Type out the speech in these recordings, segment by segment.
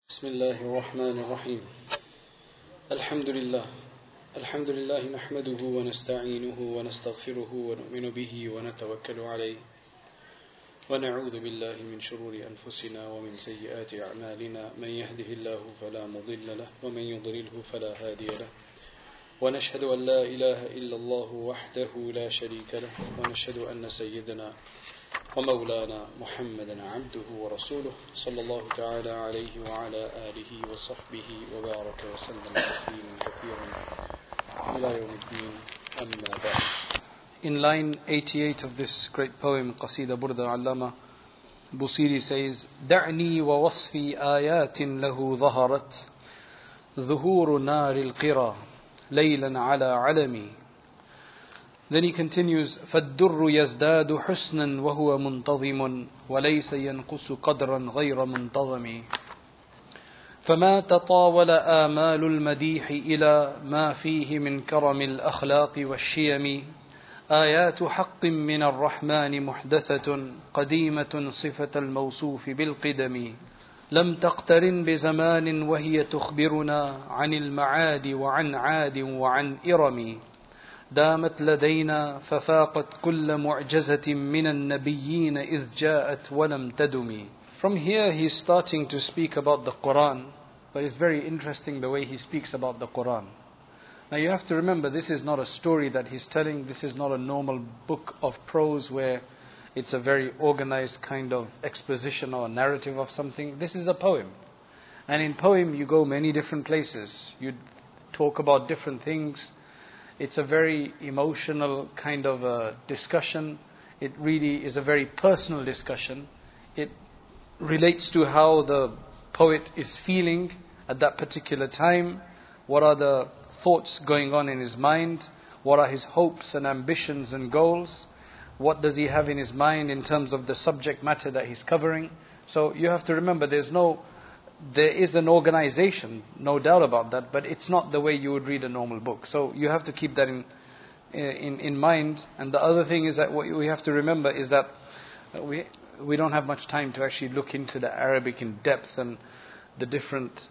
بسم الله الرحمن الرحيم الحمد لله نحمده ونستعينه ونستغفره ونؤمن به ونتوكل عليه ونعوذ بالله من شرور أنفسنا ومن سيئات أعمالنا من يهده الله فلا مضل له ومن يضلله فلا هادي له ونشهد أن لا إله إلا الله وحده لا شريك له ونشهد أن سيدنا ومولانا محمدا عبده ورسوله صلى الله تعالى عليه وعلى آله وصحبه وبارك وسلم تسليما كثيرا إلى يوم الدين أما بعد. In line 88 of this great poem, Qasida Burda, Allama Busiri says, دعني ووصفي آيات له ظهرت ظهور نار القرى ليلا على علمي. Then he continues, فالدر يزداد حسنا وهو منتظم وليس ينقص قدرا غير منتظم فما تطاول آمال المديح إلى ما فيه من كرم الأخلاق والشيم آيات حق من الرحمن محدثة قديمة صفة الموصوف بالقدم لم تقترن بزمان وهي تخبرنا عن المعاد وعن عاد وعن إرم دامت لدينا ففاقت كل معجزة من النبيين إذ جاءت ولم تدم. From here he's starting to speak about the Quran, but it's very interesting the way he speaks about the Quran. Now you have to remember, this is not a story that he's telling, this is not a normal book of prose where it's a very organized kind of exposition or narrative of something. This is a poem. And in poem you go many different places. You talk about different things. It's a very emotional kind of a discussion. It really is a very personal discussion. It relates to how the poet is feeling at that particular time. What are the thoughts going on in his mind? What are his hopes and ambitions and goals? What does he have in his mind in terms of the subject matter that he's covering? So you have to remember, there is an organization, no doubt about that, but it's not the way you would read a normal book. So you have to keep that in mind. And the other thing is that what we have to remember is that we don't have much time to actually look into the Arabic in depth and the different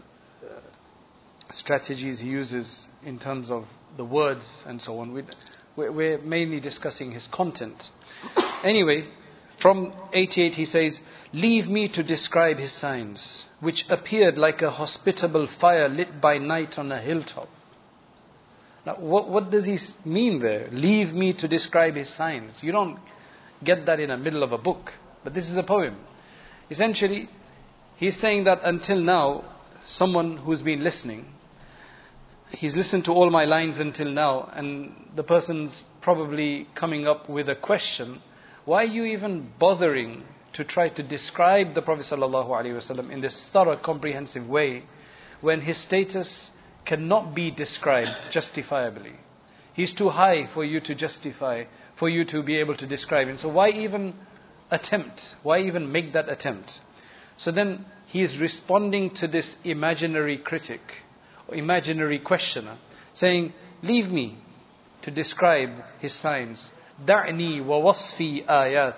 strategies he uses in terms of the words and so on. We're mainly discussing his content. Anyway, from 88 he says, leave me to describe his signs, which appeared like a hospitable fire lit by night on a hilltop. Now, what does he mean there? Leave me to describe his signs. You don't get that in the middle of a book, but this is a poem. Essentially, he's saying that until now, someone who's been listening, he's listened to all my lines until now, and the person's probably coming up with a question. Why are you even bothering to try to describe the Prophet ﷺ in this thorough, comprehensive way when his status cannot be described justifiably? He's too high for you to justify, for you to be able to describe him. So why even attempt? Why even make that attempt? So then he is responding to this imaginary critic, or imaginary questioner, saying, leave me to describe his signs. دعني ووصفي آيات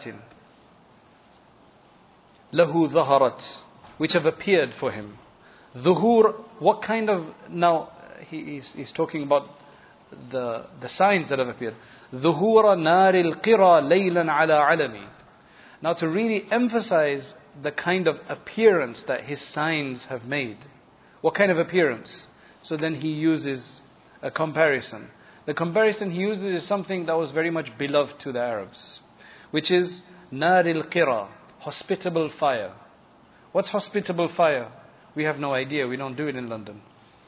له ظهرت, which have appeared for him. Dhuhur, what kind of, now he's talking about the signs that have appeared. ظهور نار القرى ليلا على علمي. Now to really emphasize the kind of appearance that his signs have made. What kind of appearance? So then he uses a comparison. The comparison he uses is something that was very much beloved to the Arabs, which is nar al-qira, hospitable fire. What's hospitable fire? We have no idea. We don't do it in London.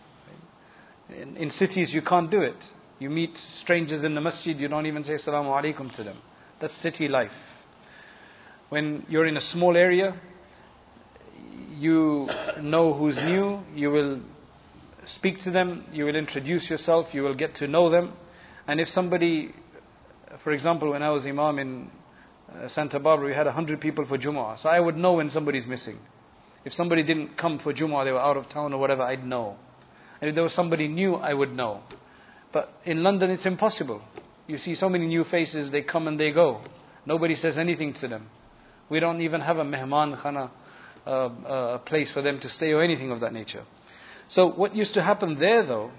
In cities you can't do it. You meet strangers in the masjid, you don't even say Assalamu alaikum to them. That's city life. When you're in a small area, you know who's new, you will speak to them, you will introduce yourself, you will get to know them. And if somebody, for example, when I was Imam in Santa Barbara, we had 100 people for Jumu'ah. So I would know when somebody's missing. If somebody didn't come for Jumu'ah, they were out of town or whatever, I'd know. And if there was somebody new, I would know. But in London, it's impossible. You see so many new faces, they come and they go. Nobody says anything to them. We don't even have a mehman khana, a place for them to stay or anything of that nature. So what used to happen there though,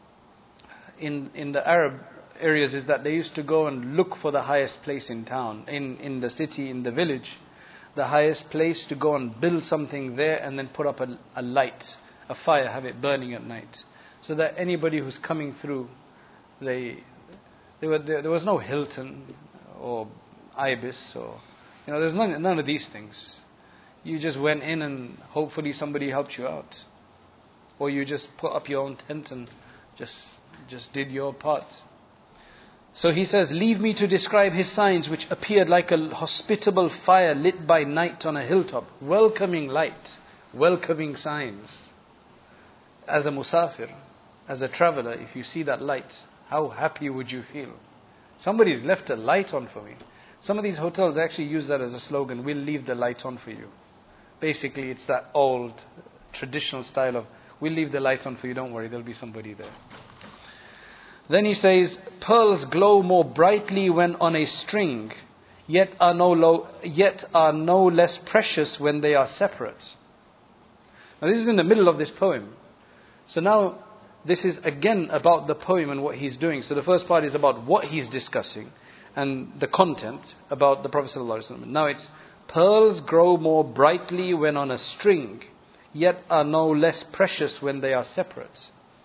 in the Arab areas, is that they used to go and look for the highest place in town, in the city, in the village, the highest place to go and build something there and then put up a light, a fire, have it burning at night. So that anybody who's coming through, there was no Hilton or Ibis or, there's none of these things. You just went in and hopefully somebody helped you out. Or you just put up your own tent and just did your part. So he says, leave me to describe his signs which appeared like a hospitable fire lit by night on a hilltop. Welcoming light, welcoming signs. As a musafir, as a traveler, if you see that light, how happy would you feel? Somebody's left a light on for me. Some of these hotels actually use that as a slogan, we'll leave the light on for you. Basically, it's that old traditional style of, we'll leave the lights on for you, don't worry, there'll be somebody there. Then he says, pearls glow more brightly when on a string, yet are no less precious when they are separate. Now this is in the middle of this poem. So now this is again about the poem and what he's doing. So the first part is about what he's discussing and the content about the Prophet ﷺ. Now it's, pearls grow more brightly when on a string, yet are no less precious when they are separate.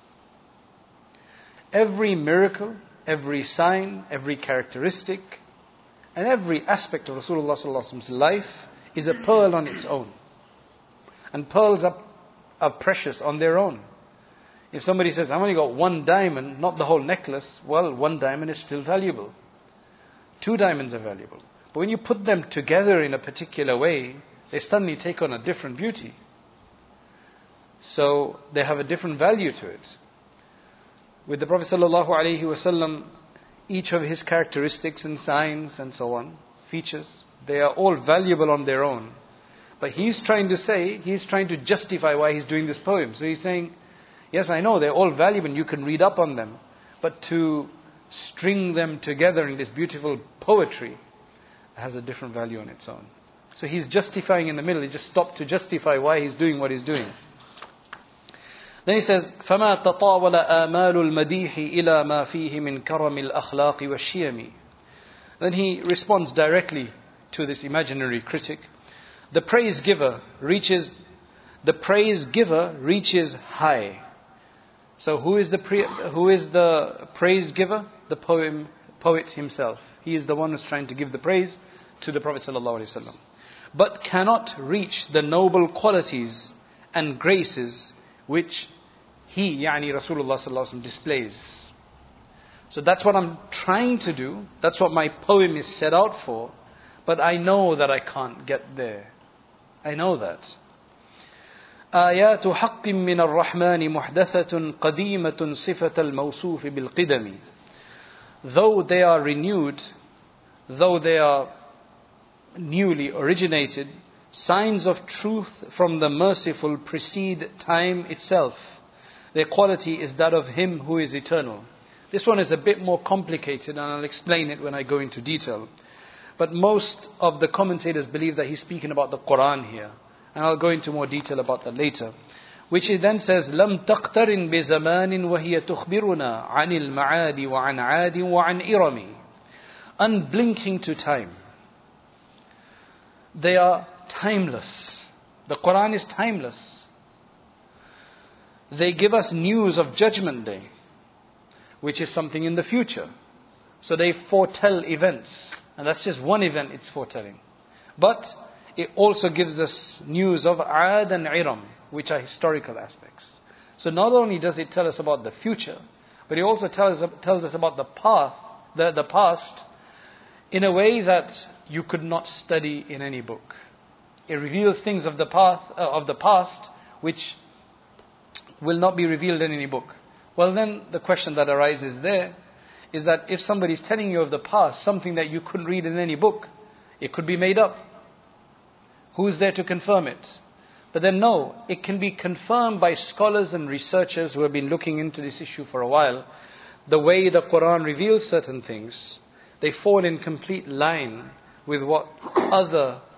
Every miracle, every sign, every characteristic, and every aspect of Rasulullah ﷺ's life is a pearl on its own. And pearls are precious on their own. If somebody says, I've only got one diamond, not the whole necklace, well, one diamond is still valuable. 2 diamonds are valuable. But when you put them together in a particular way, they suddenly take on a different beauty. So they have a different value to it. With the Prophet ﷺ, each of his characteristics and signs and so on, features, they are all valuable on their own. But he's trying to justify why he's doing this poem. So he's saying, yes, I know they're all valuable and you can read up on them. But to string them together in this beautiful poetry has a different value on its own. So he's justifying in the middle. He just stopped to justify why he's doing what he's doing. Then he says, فَمَا تَطَاوَلَ آمَالُ الْمَدِيحِ إِلَى مَا فِيهِ مِنْ كَرَمِ الْأَخْلَاقِ وَالشِّيَمِ. Then he responds directly to this imaginary critic. The praise giver reaches high. So who is the praise giver? The poet himself. He is the one who's trying to give the praise to the Prophet ﷺ. But cannot reach the noble qualities and graces which he, Rasulullah ﷺ, displays. So that's what I'm trying to do. That's what my poem is set out for. But I know that I can't get there. I know that. آيات حق من الرحمن محدثة قديمة صفة الموصوف بالقدم. Though they are renewed, though they are newly originated, signs of truth from the merciful precede time itself. Their quality is that of him who is eternal. This one is a bit more complicated and I'll explain it when I go into detail. But most of the commentators believe that he's speaking about the Quran here. And I'll go into more detail about that later. Which he then says, لَمْ تَقْتَرِنْ بِزَمَانٍ وَهِيَ تُخْبِرُنَا عَنِ الْمَعَادِ وَعَنْ عَادٍ وَعَنْ إِرَمِ. Unblinking to time. They are timeless. The Quran is timeless. They give us news of Judgment Day, which is something in the future. So they foretell events. And that's just one event it's foretelling. But it also gives us news of Aad and Iram, which are historical aspects. So not only does it tell us about the future, but it also tells us about the past, in a way that you could not study in any book. It reveals things of the past which will not be revealed in any book. Well, then the question that arises there is that if somebody is telling you of the past, something that you couldn't read in any book, it could be made up. Who is there to confirm it? But then no, it can be confirmed by scholars and researchers who have been looking into this issue for a while. The way the Quran reveals certain things, they fall in complete line with what other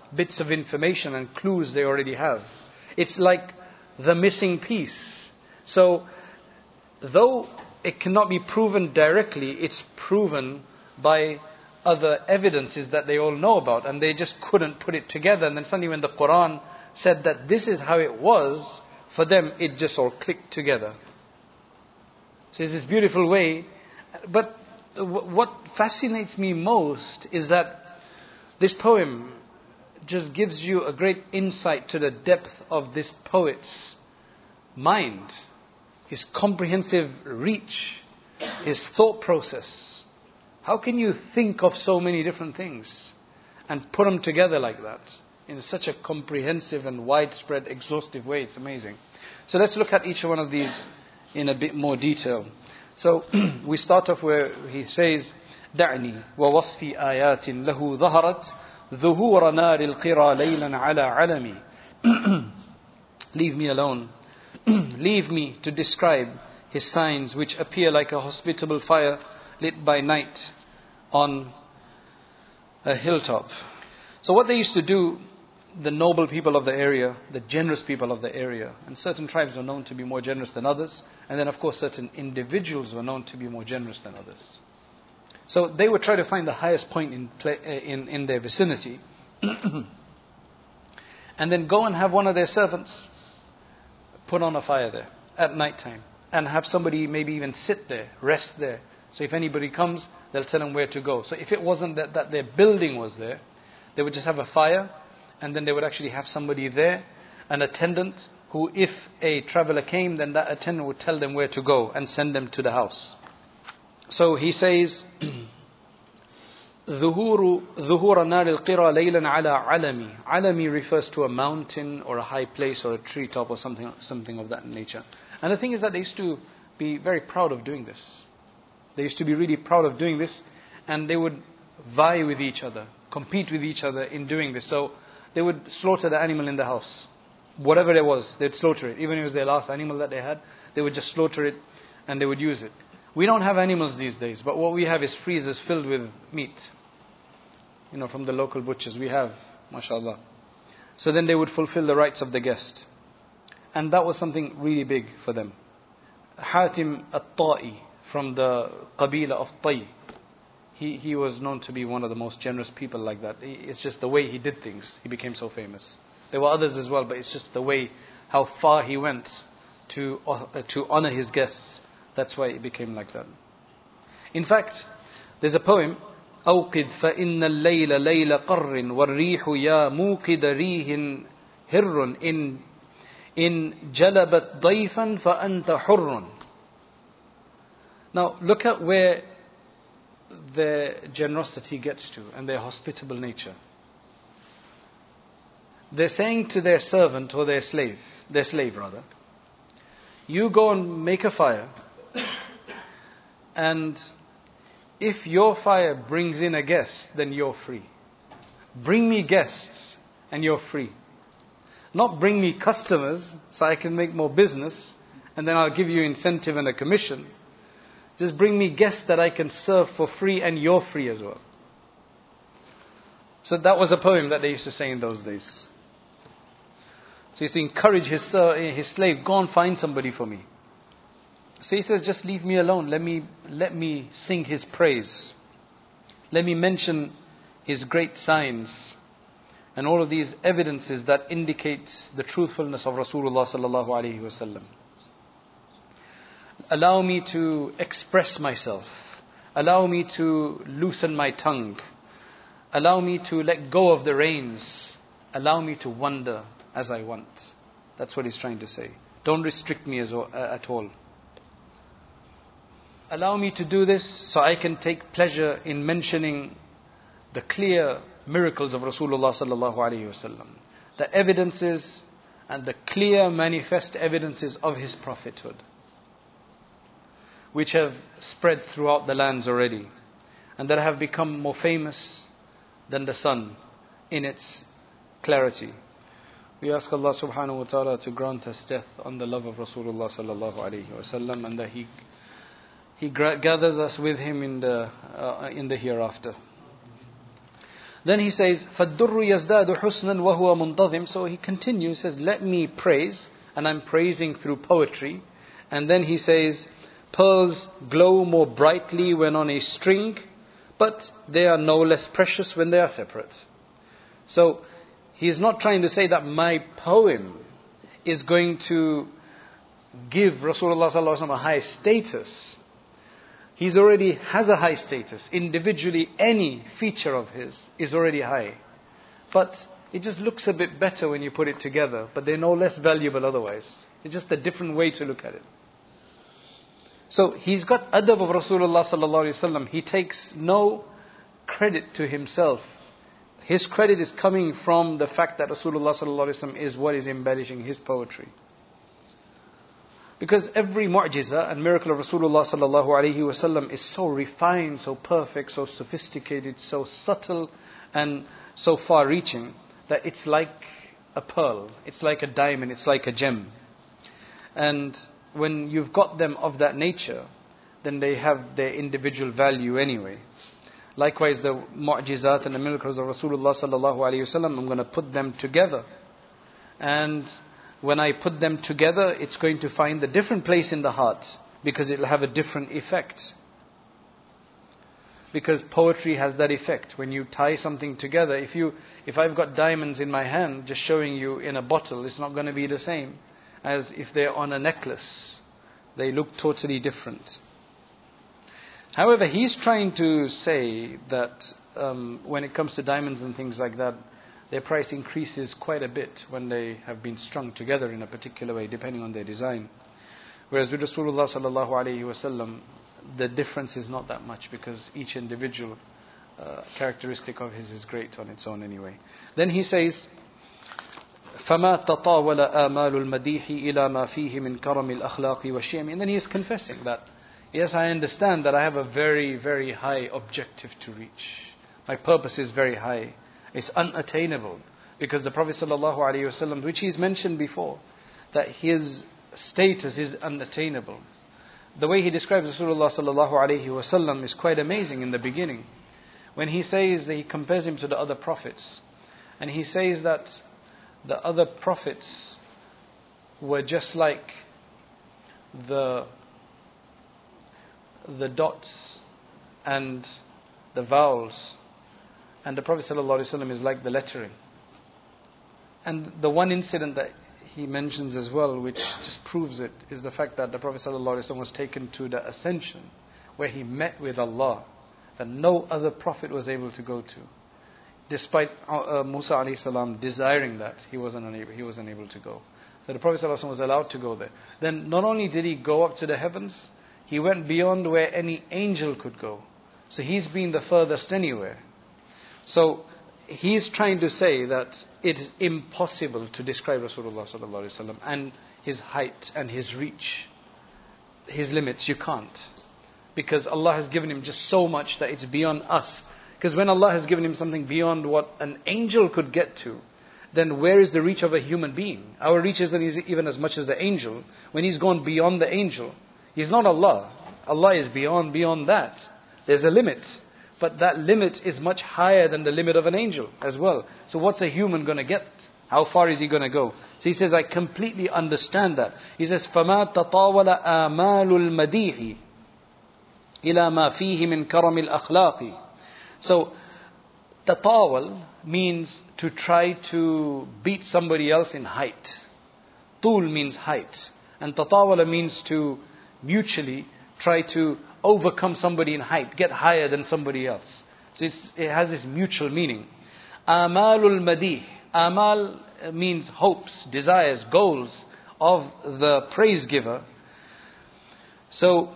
bits of information and clues they already have. It's like the missing piece. So, though it cannot be proven directly, it's proven by other evidences that they all know about, and they just couldn't put it together. And then suddenly when the Quran said that this is how it was, for them it just all clicked together. So it's this beautiful way. But what fascinates me most is that this poem just gives you a great insight to the depth of this poet's mind, his comprehensive reach, his thought process. How can you think of so many different things and put them together like that in such a comprehensive and widespread, exhaustive way? It's amazing. So let's look at each one of these in a bit more detail. So we start off where he says, دعني ووصفي آيات له ظهرت ظهور نار القرى ليلا على علمي. Leave me alone. Leave me to describe his signs which appear like a hospitable fire lit by night on a hilltop. So what they used to do, the noble people of the area, the generous people of the area, and certain tribes were known to be more generous than others, and then of course certain individuals were known to be more generous than others. So they would try to find the highest point in their vicinity and then go and have one of their servants put on a fire there at night time, and have somebody maybe even sit there, rest there. So if anybody comes, they'll tell them where to go. So if it wasn't that their building was there, they would just have a fire, and then they would actually have somebody there, an attendant, who if a traveler came, then that attendant would tell them where to go and send them to the house. So he says, ظهور نار القرى ليلا على علمي. Alami refers to a mountain or a high place or a treetop or something of that nature. And the thing is that they used to be very proud of doing this. They used to be really proud of doing this, and they would vie with each other, compete with each other in doing this. So they would slaughter the animal in the house. Whatever it was, they'd slaughter it. Even if it was their last animal that they had, they would just slaughter it and they would use it. We don't have animals these days, but what we have is freezers filled with meat. From the local butchers we have, mashallah. So then they would fulfill the rights of the guest. And that was something really big for them. Hatim at-Ta'i, from the Qabila of Tai, he was known to be one of the most generous people like that. It's just the way he did things, he became so famous. There were others as well, but it's just the way, how far he went to honor his guests. That's why it became like that. In fact, there's a poem, أوقد فإن الليل ليل قر والريح يا موقد ريح هر إن جلبت ضيفا فأنت حر. Now look at where their generosity gets to and their hospitable nature. They're saying to their servant or their slave rather, you go and make a fire, and if your fire brings in a guest, then you're free. Bring me guests and you're free. Not bring me customers so I can make more business and then I'll give you incentive and a commission. Just bring me guests that I can serve for free and you're free as well. So that was a poem that they used to say in those days. So he used to encourage his slave, go and find somebody for me. So he says, just leave me alone. Let me sing his praise. Let me mention his great signs and all of these evidences that indicate the truthfulness of Rasulullah sallallahu alaihi wasallam. Allow me to express myself. Allow me to loosen my tongue. Allow me to let go of the reins. Allow me to wander as I want. That's what he's trying to say. Don't restrict me at all. Allow me to do this so I can take pleasure in mentioning the clear miracles of Rasulullah sallallahu alaihi wasallam, the evidences and the clear manifest evidences of his prophethood, which have spread throughout the lands already, and that have become more famous than the sun in its clarity. We ask Allah subhanahu wa ta'ala to grant us death on the love of Rasulullah sallallahu alaihi wasallam, and that He gathers us with him in the hereafter. Then he says, فَالدُّرُّ يَزْدَادُ حُسْنًا وَهُوَ مُنْتَظِمٌ. So he continues, says, let me praise, and I'm praising through poetry. And then he says, pearls glow more brightly when on a string, but they are no less precious when they are separate. So he is not trying to say that my poem is going to give Rasulullah sallallahu alaihi wasallam a high status. He already has a high status. Individually, any feature of his is already high. But it just looks a bit better when you put it together. But they're no less valuable otherwise. It's just a different way to look at it. So he's got adab of Rasulullah sallallahu alaihi wasallam. He takes no credit to himself. His credit is coming from the fact that Rasulullah sallallahu alaihi wasallam is what is embellishing his poetry. Because every mu'jiza and miracle of Rasulullah sallallahu alaihi wasallam is so refined, so perfect, so sophisticated, so subtle and so far-reaching that it's like a pearl, it's like a diamond, it's like a gem. And when you've got them of that nature, then they have their individual value anyway. Likewise, the mu'jizat and the miracles of Rasulullah sallallahu alaihi wasallam, I'm going to put them together. And when I put them together, it's going to find a different place in the heart, because it'll have a different effect. Because poetry has that effect. When you tie something together, if I've got diamonds in my hand, just showing you in a bottle, it's not going to be the same as if they're on a necklace. They look totally different. However, he's trying to say that when it comes to diamonds and things like that, their price increases quite a bit when they have been strung together in a particular way, depending on their design. Whereas with Rasulullah sallallahu alaihi wasallam, the difference is not that much, because each individual characteristic of his is great on its own anyway. Then he says, فَمَا تَطَاوَلَ آمَالُ الْمَدِيحِ إِلَى مَا فِيهِ مِنْ كَرَمِ الْأَخْلَاقِ وَالشِّيَمِ. And then he is confessing that, yes, I understand that I have a very, very high objective to reach. My purpose is very high. It's unattainable, because the Prophet ﷺ, which he's mentioned before, that his status is unattainable. The way he describes Rasulullah ﷺ is quite amazing in the beginning. When he says that he compares him to the other prophets, and he says that the other prophets were just like the dots and the vowels, and the Prophet ﷺ is like the lettering. And the one incident that he mentions as well, which just proves it, is the fact that the Prophet ﷺ was taken to the ascension, where he met with Allah, that no other prophet was able to go to. Despite Musa alayhi salam desiring that, he wasn't able to go. So the Prophet ﷺ was allowed to go there. Then not only did he go up to the heavens, he went beyond where any angel could go. So he's been the furthest anywhere. So he's trying to say that it is impossible to describe Rasulullah sallallahu alaihi wasallam and his height and his reach, his limits. You can't, because Allah has given him just so much that it's beyond us. Because when Allah has given him something beyond what an angel could get to, then where is the reach of a human being? Our reach isn't even as much as the angel. When he's gone beyond the angel, he's not Allah. Allah is beyond that. There's a limit. But that limit is much higher than the limit of an angel as well. So what's a human going to get? How far is he going to go? So he says, I completely understand that. He says, فَمَا تَطَاوَلَ آمَالُ الْمَدِيحِ إِلَى مَا فِيهِ مِنْ كَرَمِ الْأَخْلَاقِ. So, tatawal means to try to beat somebody else in height. Tul means height. And tatawala means to mutually try to overcome somebody in height, get higher than somebody else. So it has this mutual meaning. Amalul madih. Amal means hopes, desires, goals of the praise giver. So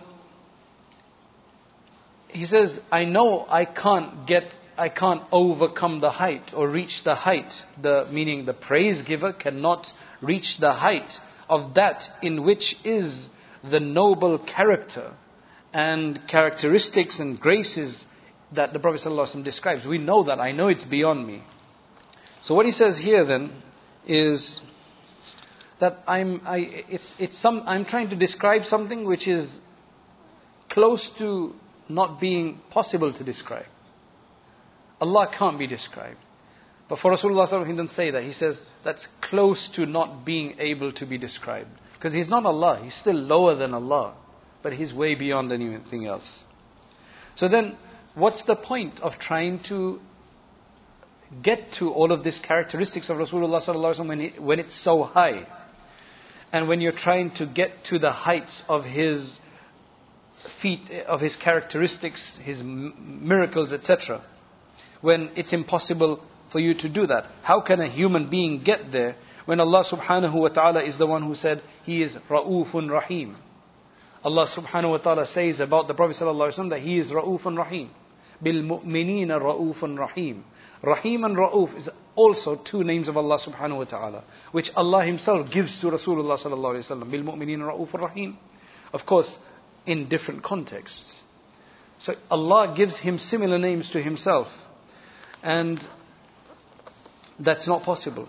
he says, I know I can't overcome the height or reach the height. Meaning the praise giver cannot reach the height of that in which is the noble character and characteristics and graces that the Prophet ﷺ describes. We know that. I know it's beyond me. So what he says here then is that I'm trying to describe something which is close to not being possible to describe. Allah can't be described. But for Rasulullah sallallahu alaihi wasallam, he doesn't say that. He says that's close to not being able to be described. Because he's not Allah. He's still lower than Allah. But he's way beyond anything else. So then, what's the point of trying to get to all of these characteristics of Rasulullah sallallahu alaihi wasallam when it's so high? And when you're trying to get to the heights of his feet, of his characteristics, his miracles, etc., when it's impossible for you to do that. How can a human being get there when Allah subhanahu wa ta'ala is the one who said He is Ra'ufun Rahim? Allah subhanahu wa ta'ala says about the Prophet sallallahu alaihi wasallam that he is Ra'ufun Rahim. Bil mu'minina Ra'ufun Rahim. Rahim and Ra'uf is also two names of Allah subhanahu wa ta'ala, which Allah Himself gives to Rasulullah sallallahu alaihi wasallam. Bil mu'minina Ra'ufun Rahim. Of course, in different contexts. So Allah gives Him similar names to Himself. And that's not possible.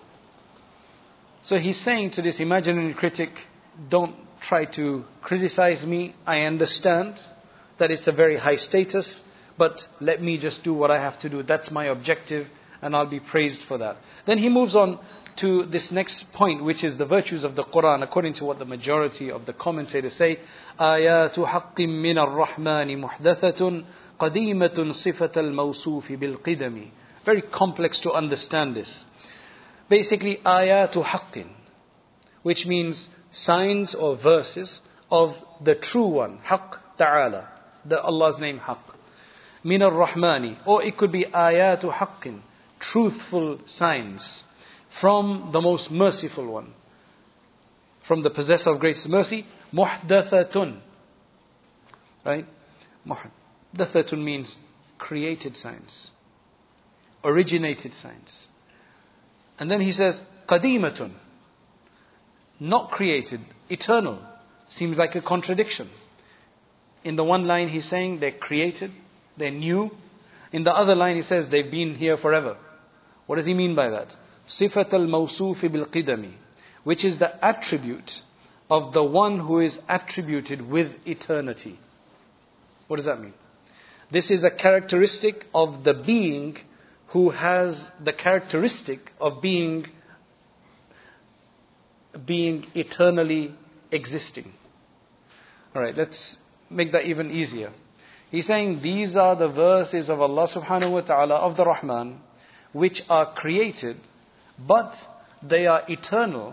So He's saying to this imaginary critic, don't try to criticize me. I understand that it's a very high status, but let me just do what I have to do. That's my objective, and I'll be praised for that. Then he moves on to this next point, which is the virtues of the Quran, according to what the majority of the commentators say. آيات حق من الرحمن محدثة قديمة صفة الموصوف بالقدم. Very complex to understand this. Basically, آيات حق, which means signs or verses of the true one, Haqq Ta'ala, Allah's name Haqq. Min ar-Rahmani, or it could be ayatu haqqin, truthful signs from the most merciful one, from the possessor of greatest mercy. Muhdathatun, right? Muhdathatun means created signs, originated signs. And then he says qadimatun, not created, eternal. Seems like a contradiction. In the one line he's saying they're created, they're new. In the other line he says they've been here forever. What does he mean by that? Sifat al-mawsufi bil-qidami, which is the attribute of the one who is attributed with eternity. What does that mean? This is a characteristic of the being who has the characteristic of being eternally existing. Alright, let's make that even easier. He's saying these are the verses of Allah subhanahu wa ta'ala, of the Rahman, which are created, but they are eternal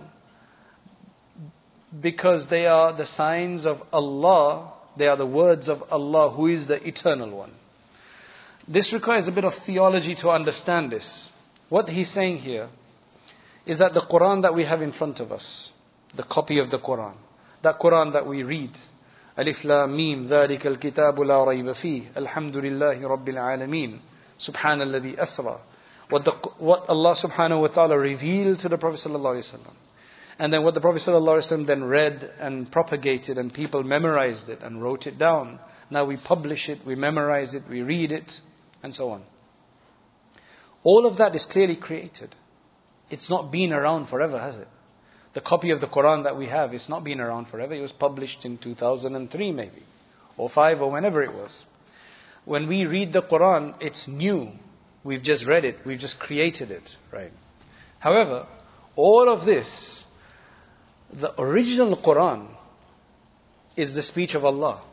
because they are the signs of Allah, they are the words of Allah who is the eternal one. This requires a bit of theology to understand this. What he's saying here is that the Quran that we have in front of us, the copy of the Quran, that Quran that we read, Alif Lam Mim, ذَلِكَ الْكِتَابُ لَا رَيْبَ فِيهِ الْحَمْدُ لِلَّهِ رَبِّ الْعَالَمِينَ سُبْحَانَ الَّذِي أَسْرَى. What Allah subhanahu wa ta'ala revealed to the Prophet sallallahu alaihi wasallam. And then what the Prophet sallallahu alaihi wasallam then read and propagated, and people memorized it and wrote it down. Now we publish it, we memorize it, we read it, and so on. All of that is clearly created. It's not been around forever, has it? The copy of the Quran that we have, it's not been around forever. It was published in 2003 maybe, or 5, or whenever it was. When we read the Quran, it's new. We've just read it, we've just created it, right? However, all of this, the original Quran is the speech of Allah.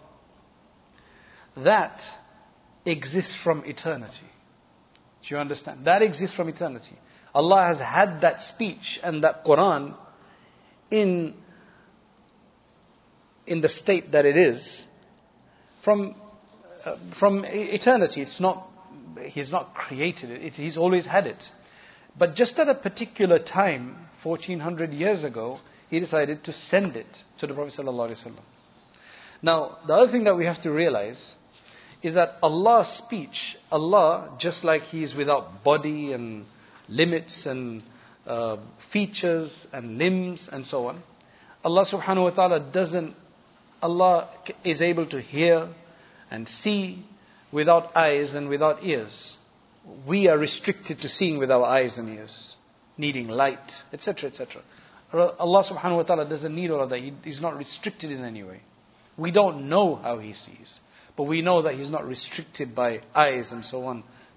That exists from eternity. Do you understand? That exists from eternity. Allah has had that speech and that Quran in the state that it is from eternity. It's not, He's not created it. He's always had it. But just at a particular time, 1400 years ago, He decided to send it to the Prophet sallallahu alaihi wasallam. Now, the other thing that we have to realize is that Allah's speech, Allah, just like He is without body and limits and features and limbs and so on, Allah subhanahu wa ta'ala Allah is able to hear and see without eyes and without ears. We are restricted to seeing with our eyes and ears, needing light, etc., etc. Allah subhanahu wa ta'ala doesn't need all of that. He's not restricted in any way. We don't know how He sees, but we know that He's not restricted by eyes and so on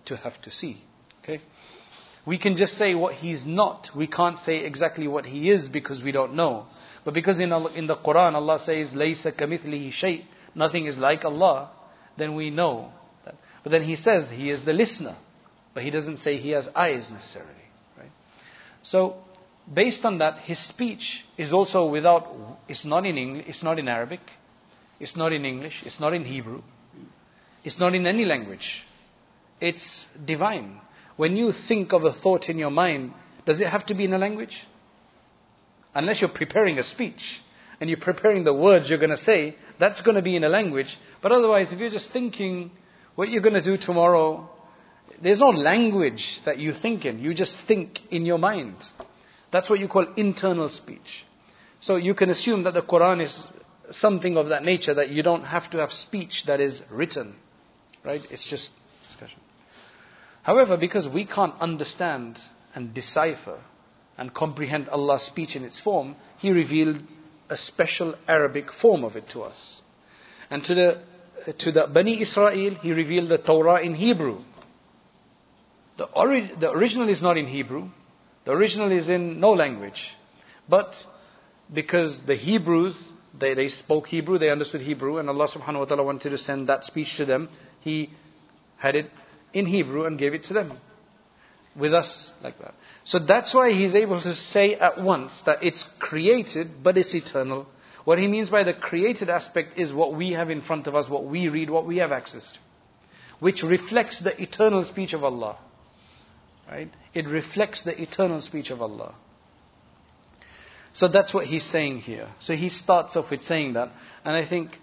to have to see. Okay? We can just say what He's not. We can't say exactly what He is because we don't know. But because in the Quran Allah says, لَيْسَ كَمِثْلِهِ شَيْءٍ, nothing is like Allah, then we know that. But then He says He is the listener. But He doesn't say He has eyes necessarily. Right? So, based on that, His speech is also it's not in English, it's not in Arabic, it's not in English, it's not in Hebrew, it's not in any language. It's divine. When you think of a thought in your mind, does it have to be in a language? Unless you're preparing a speech and you're preparing the words you're going to say, that's going to be in a language. But otherwise, if you're just thinking what you're going to do tomorrow, there's no language that you think in. You just think in your mind. That's what you call internal speech. So you can assume that the Quran is something of that nature, that you don't have to have speech that is written. Right? It's just discussion. However, because we can't understand and decipher and comprehend Allah's speech in its form, He revealed a special Arabic form of it to us. And to the Bani Israel, He revealed the Torah in Hebrew. The original is not in Hebrew. The original is in no language. But because the Hebrews, they spoke Hebrew, they understood Hebrew, and Allah subhanahu wa ta'ala wanted to send that speech to them, He had it in Hebrew and gave it to them. With us, like that. So that's why He's able to say at once that it's created, but it's eternal. What He means by the created aspect is what we have in front of us, what we read, what we have access to, which reflects the eternal speech of Allah. Right? It reflects the eternal speech of Allah. So that's what He's saying here. So He starts off with saying that. And I think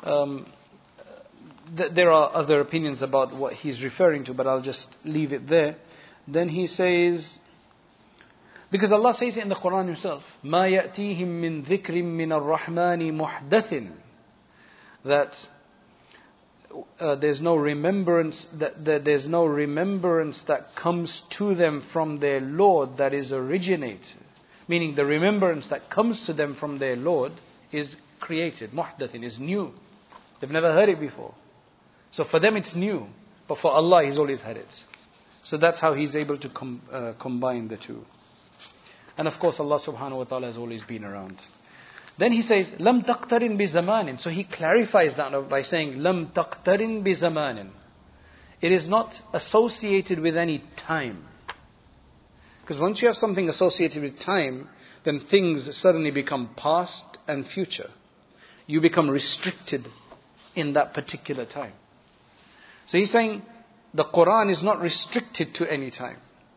there are other opinions about what He's referring to, but I'll just leave it there. Then He says, because Allah says it in the Quran Himself, مَا يَأْتِيهِم مِّن ذِكْرٍ مِّنَ الرَّحْمَنِ مُحْدَثٍ, that there's no remembrance that comes to them from their Lord that is originated. Meaning the remembrance that comes to them from their Lord is created. Muhdathin is new. They've never heard it before. So for them it's new. But for Allah He's always had it. So that's how He's able to combine the two. And of course Allah subhanahu wa ta'ala has always been around. Then He says, لَمْ تَقْتَرِنْ بِزَمَانٍ. So He clarifies that by saying, لَمْ تَقْتَرِنْ بِزَمَانٍ. It is not associated with any time. Because once you have something associated with time, then things suddenly become past and future. You become restricted in that particular time. So He's saying, the Quran is not restricted to any time.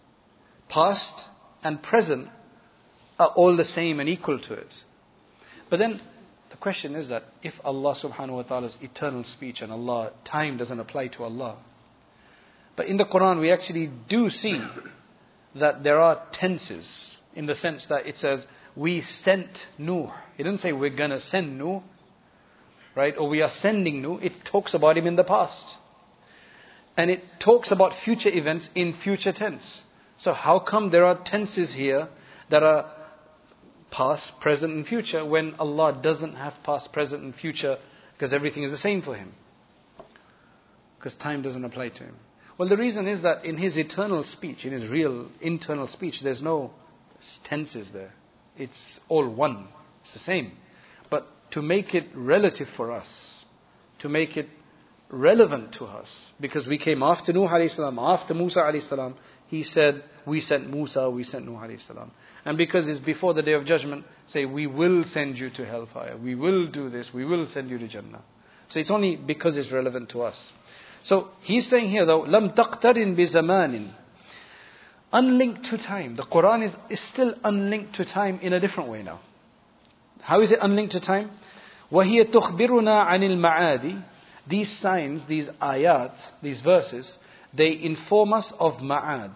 Past and present are all the same and equal to it. But then the question is that if Allah subhanahu wa ta'ala's eternal speech and Allah, time doesn't apply to Allah. But in the Quran we actually do see that there are tenses, in the sense that it says, we sent Nuh. It doesn't say we're going to send Nuh, right? Or we are sending Nuh. It talks about him in the past. And it talks about future events in future tense. So how come there are tenses here that are past, present and future when Allah doesn't have past, present and future, because everything is the same for Him? Because time doesn't apply to Him. Well, the reason is that in His eternal speech, in His real internal speech, there's no tenses there. It's all one. It's the same. But to make it relative for us, to make it relevant to us, because we came after Nuh alayhi salam, after Musa alayhi salam, He said, we sent Musa, we sent Nuh alayhi salam. And because it's before the Day of Judgment, say, we will send you to hellfire, we will do this, we will send you to Jannah. So it's only because it's relevant to us. So He's saying here though, لَمْ تَقْتَرِنْ بِزَمَانٍ, unlinked to time. The Quran is still unlinked to time in a different way now. How is it unlinked to time? وَهِيَ تُخْبِرُنَا عَنِ الْمَعَادِ. These signs, these ayat, these verses, they inform us of ma'ad.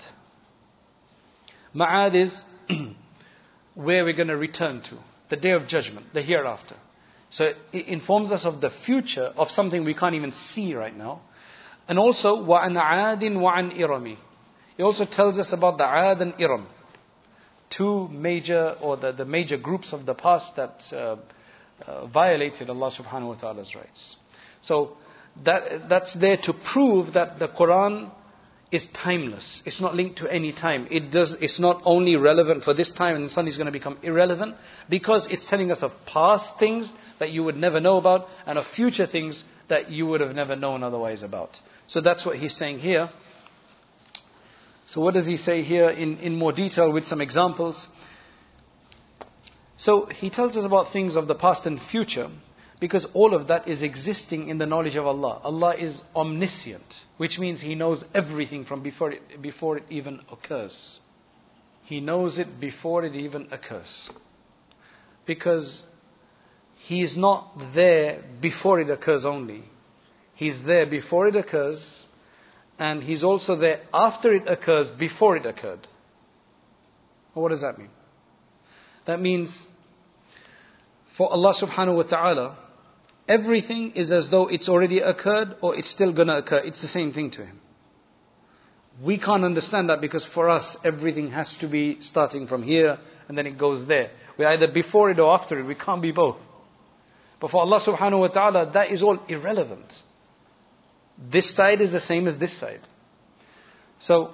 Ma'ad is where we're going to return to. The Day of Judgment, the hereafter. So it informs us of the future, of something we can't even see right now. And also, وَعَنْ عَادٍ وَعَنْ إِرَمِ. It also tells us about the Aad and Iram. Two major, or the major groups of the past that violated Allah subhanahu wa ta'ala's rights. So that's there to prove that the Quran is timeless. It's not linked to any time. It's not only relevant for this time and suddenly it's going to become irrelevant, because it's telling us of past things that you would never know about and of future things that you would have never known otherwise about. So that's what he's saying here. So what does he say here in more detail with some examples? So he tells us about things of the past and future, because all of that is existing in the knowledge of Allah. Allah is omniscient, which means He knows everything from before it even occurs. He knows it before it even occurs. Because He is not there before it occurs only. He's there before it occurs, and He's also there after it occurs, before it occurred. Well, what does that mean? That means for Allah subhanahu wa ta'ala, everything is as though it's already occurred or it's still going to occur. It's the same thing to Him. We can't understand that, because for us everything has to be starting from here and then it goes there. We're either before it or after it. We can't be both. But for Allah subhanahu wa ta'ala, that is all irrelevant. This side is the same as this side. So,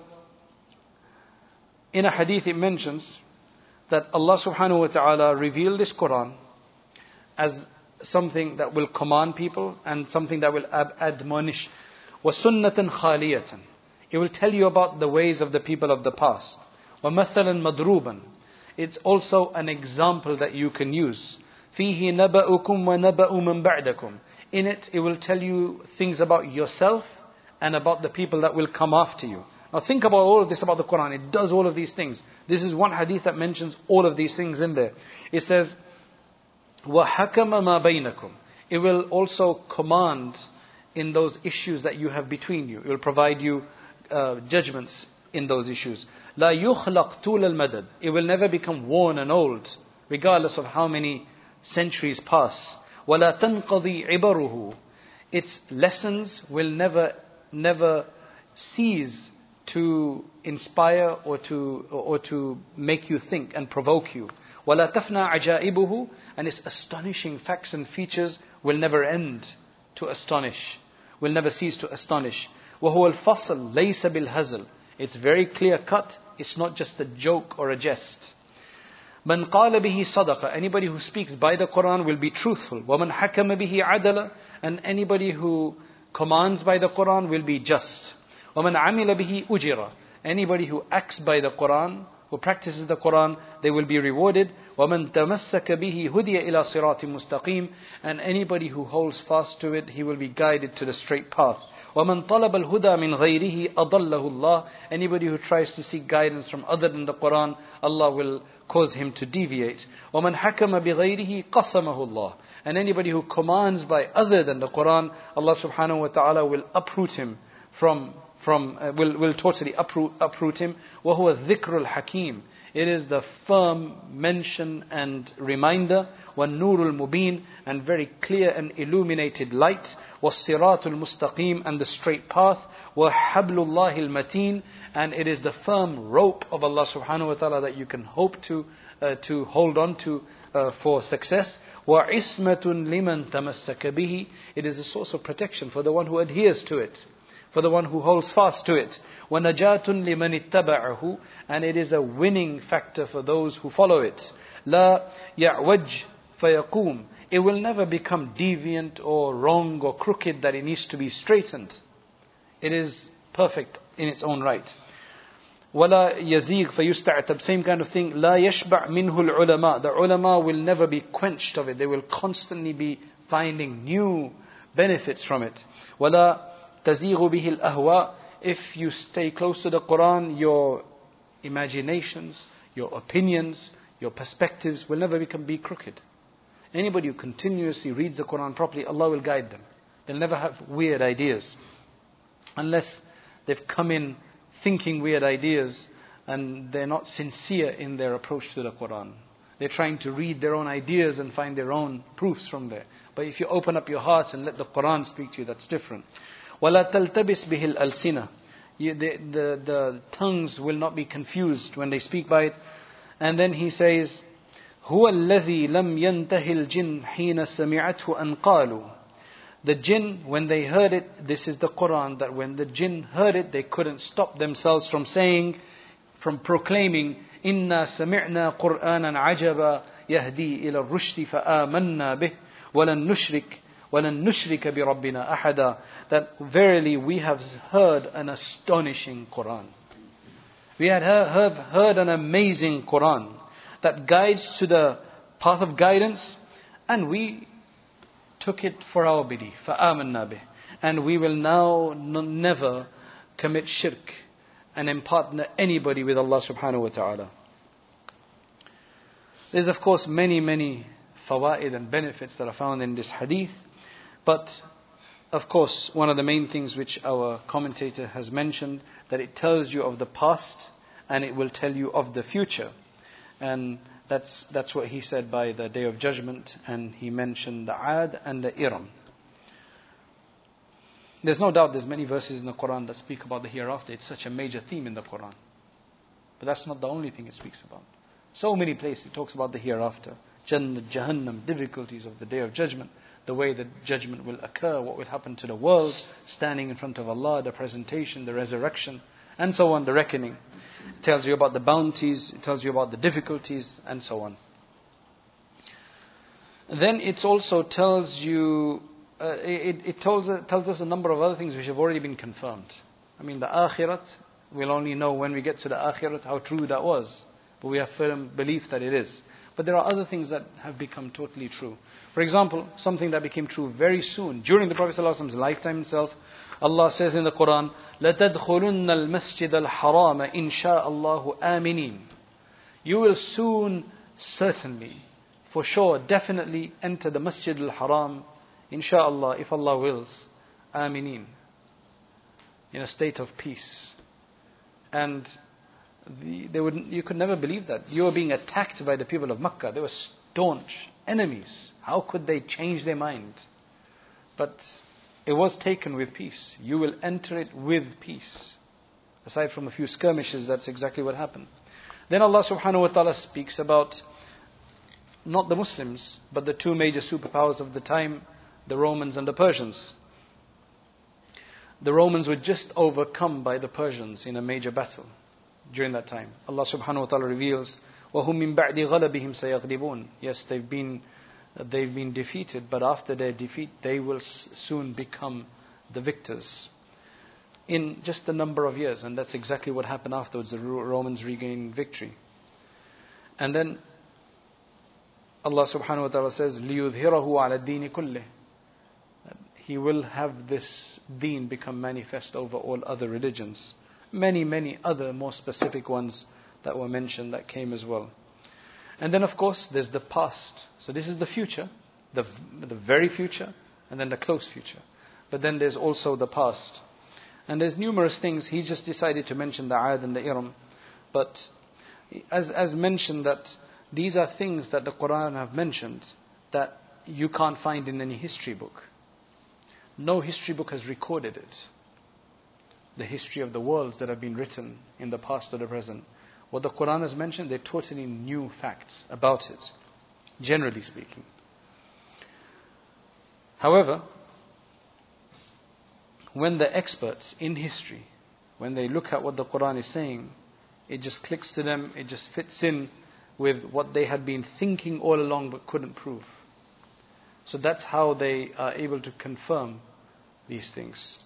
in a hadith it mentions that Allah subhanahu wa ta'ala revealed this Quran as something that will command people and something that will admonish. وَسُنَّةً خَالِيَةً. It will tell you about the ways of the people of the past. وَمَثَلًا مَضْرُوبًا. It's also an example that you can use. فِيهِ نَبَأُكُمْ وَنَبَأُ مَنْ بَعْدَكُمْ. In it will tell you things about yourself and about the people that will come after you. Now think about all of this about the Quran. It does all of these things. This is one hadith that mentions all of these things in there. It says, وَحَكَمَ مَا بَيْنَكُمْ. It will also command in those issues that you have between you. It will provide you judgments in those issues. لَا يُخْلَقْ طُولَ الْمَدَدِ. It will never become worn and old, regardless of how many centuries pass. وَلَا تَنْقَضِي عِبَرُهُ. Its lessons will never cease to inspire or to make you think and provoke you. وَلَا تَفْنَى عَجَائِبُهُ. And its astonishing facts and features will never end to astonish, will never cease to astonish. وَهُوَ الْفَصْلِ لَيْسَ بِالْهَزْلِ. It's very clear cut. It's not just a joke or a jest. مَنْ قَالَ بِهِ صَدَقَ. Anybody who speaks by the Quran will be truthful. وَمَنْ حَكَمَ بِهِ عَدَلَ. And anybody who commands by the Quran will be just. وَمَنْ عَمِلَ بِهِ أُجِرَ. Anybody who acts by the Quran, who practices the Quran, they will be rewarded. وَمَنْ تَمَسَّكَ بِهِ هُدِيَ إِلَى صِرَاطٍ مُسْتَقِيمٍ. And anybody who holds fast to it, he will be guided to the straight path. وَمَنْ طَلَبَ الْهُدَى مِنْ غَيْرِهِ أَضَلَّهُ اللَّهُ. Anybody who tries to seek guidance from other than the Quran, Allah will cause him to deviate. وَمَنْ حَكَمَ بِغَيْرِهِ قَسَمَهُ اللَّهُ. And anybody who commands by other than the Quran, Allah subhanahu wa ta'ala will uproot him will totally uproot him. وَهُوَ الذِّكْرُ الْحَكِيمُ. It is the firm mention and reminder. وَالنُّورُ الْمُبِينُ. And very clear and illuminated light. وَالصِّرَاطُ الْمُسْتَقِيمُ. And the straight path. وَحَبْلُ اللَّهِ الْمَتِينُ. And it is the firm rope of Allah subhanahu wa ta'ala that you can hope to hold on to for success. وَعِصْمَةٌ لِمَنْ تَمَسَّكَ بِهِ. It is a source of protection for the one who adheres to it, for the one who holds fast to it. وَنَجَاتٌ لِمَنِ اتَّبَعَهُ. And it is a winning factor for those who follow it. لَا يَعْوَجْ فَيَقُومُ. It will never become deviant or wrong or crooked that it needs to be straightened. It is perfect in its own right. وَلَا يَزِيغ فَيُسْتَعْتَبْ. Same kind of thing. لَا يَشْبَعْ مِنْهُ الْعُلَمَاء. The ulama will never be quenched of it. They will constantly be finding new benefits from it. وَلَا تَزِيغُ بِهِ الْأَهْوَاء. If you stay close to the Quran, your imaginations, your opinions, your perspectives will never be crooked. Anybody who continuously reads the Quran properly, Allah will guide them. They'll never have weird ideas. Unless they've come in thinking weird ideas and they're not sincere in their approach to the Quran. They're trying to read their own ideas and find their own proofs from there. But if you open up your heart and let the Quran speak to you, that's different. وَلَا تَلْتَبِسْ بِهِ الْأَلْسِنَةِ. The tongues will not be confused when they speak by it. And then he says, هُوَ الَّذِي لَمْ يَنْتَهِ الْجِنْ حِينَ سَمِعَتْهُ أَنْ قَالُوا. The jinn, when they heard it, this is the Quran, that when the jinn heard it, they couldn't stop themselves from saying, from proclaiming, إِنَّا سَمِعْنَا قُرْآنًا عَجَبًا يَهْدِي إِلَى الرُّشْدِ فَآمَنَّا بِهِ وَلَن نُشْرِكَ بِرَبِّنَا أَحَدًا. That verily we have heard an astonishing Quran. We have heard an amazing Quran that guides to the path of guidance, and we took it for our belief. فَآمَنَّا بِهِ. And we will now never commit shirk and partner anybody with Allah subhanahu wa ta'ala. There's of course many fawaid and benefits that are found in this hadith. But of course one of the main things which our commentator has mentioned, that it tells you of the past and it will tell you of the future. And that's what he said by the Day of Judgment, and he mentioned the Ad and the Iram. There's no doubt there's many verses in the Quran that speak about the hereafter. It's such a major theme in the Quran. But that's not the only thing it speaks about. So many places it talks about the hereafter. Jannah, Jahannam, difficulties of the Day of Judgment, the way that judgment will occur, what will happen to the world, standing in front of Allah, the presentation, the resurrection, and so on, the reckoning. It tells you about the bounties, it tells you about the difficulties, and so on. Then it also tells you, it tells us a number of other things which have already been confirmed. I mean, the Akhirat, we'll only know when we get to the Akhirat how true that was. But we have firm belief that it is. But there are other things that have become totally true. For example, something that became true very soon, during the Prophet ﷺ's lifetime himself, Allah says in the Quran, لَتَدْخُلُنَّ الْمَسْجِدَ الْحَرَامَ إِنْ شَاءَ اللَّهُ آمِنِينَ. You will soon, certainly, for sure, definitely enter the Masjid al-Haram, insha'Allah, if Allah wills, aminin, in a state of peace. And you could never believe that. You were being attacked by the people of Makkah. They were staunch enemies. How could they change their mind? But it was taken with peace. You will enter it with peace. Aside from a few skirmishes, that's exactly what happened. Then Allah subhanahu wa ta'ala speaks about not the Muslims, but the two major superpowers of the time, the Romans and the Persians. The Romans were just overcome by the Persians in a major battle during that time. Allah subhanahu wa ta'ala reveals, وَهُمْ مِنْ بَعْدِ غَلَبِهِمْ سَيَغْلِبُونَ. Yes, they've been defeated, but after their defeat, they will soon become the victors. In just a number of years, and that's exactly what happened afterwards. The Romans regained victory. And then Allah subhanahu wa ta'ala says, لِيُظْهِرَهُ عَلَى الدِّينِ كُلِّهِ. He will have this deen become manifest over all other religions. Many other more specific ones that were mentioned that came as well. And then of course there's the past. So this is the future, the very future, and then the close future. But then there's also the past. And there's numerous things. He just decided to mention the Ad and the Iram. But as mentioned, that these are things that the Quran have mentioned that you can't find in any history book. No history book has recorded it. The history of the worlds that have been written in the past or the present. What the Quran has mentioned, they're totally new facts about it, generally speaking. However, when the experts in history, when they look at what the Quran is saying, it just clicks to them, it just fits in with what they had been thinking all along but couldn't prove. So that's how they are able to confirm these things.